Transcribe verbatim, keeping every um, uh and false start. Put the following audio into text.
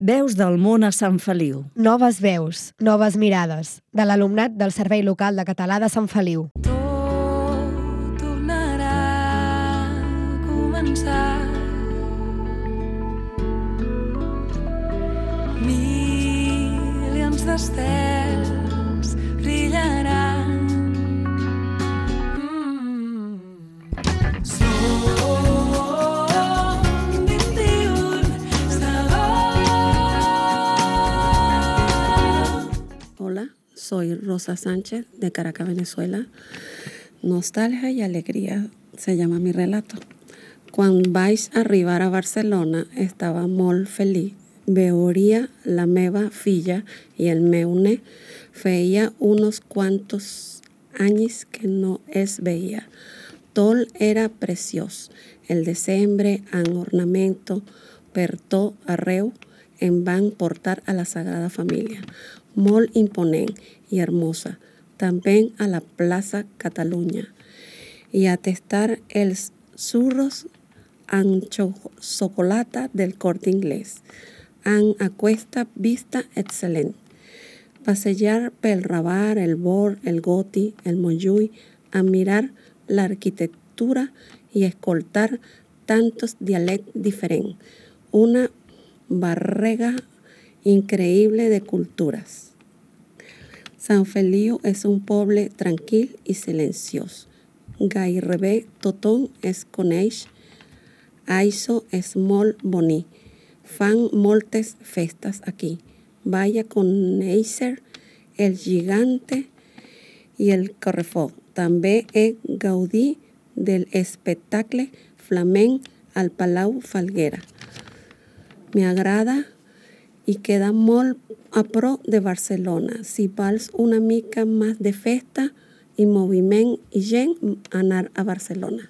Veus del món a Sant Feliu. Noves veus, noves mirades, de l'alumnat del Servei Local de Català de Sant Feliu. Tot tornarà a començar. Milions d'estels brillaran. Mm. Som vint-i-un segons. Hola, soy Rosa Sánchez de Caracas, Venezuela. Nostalgia y alegría se llama mi relato. Quan vaig arribar a Barcelona estava molt feliç. Veuria la meva filla i el meu net. Feia unos cuantos anys que no es veia. Tot era preciós. El desembre amb ornamento per tot arreu em van portar a la Sagrada Família. Molt imponent i hermosa. També a la Plaça Catalunya. I a tastar els churros amb xocolata del Corte Inglés. Amb aquesta vista excel·lent. Passejar pel Raval, el Born, el Goti, el Montjuïc, a mirar l'arquitectura i escoltar tantos dialectes diferents. Una barrega increïble de cultures. Sant Feliu és un poble tranquil i silenciós. Gairebé tothom es coneix. Això és molt bonic. Fan moltes festes aquí. Vaig a conèixer el Gegante i el Carrefour. També he gaudit de l'espectacle flamenc al Palau Falguera. M'agrada i queda molt a prop de Barcelona. Si vols una mica més de festa i moviment i gent, anar a Barcelona.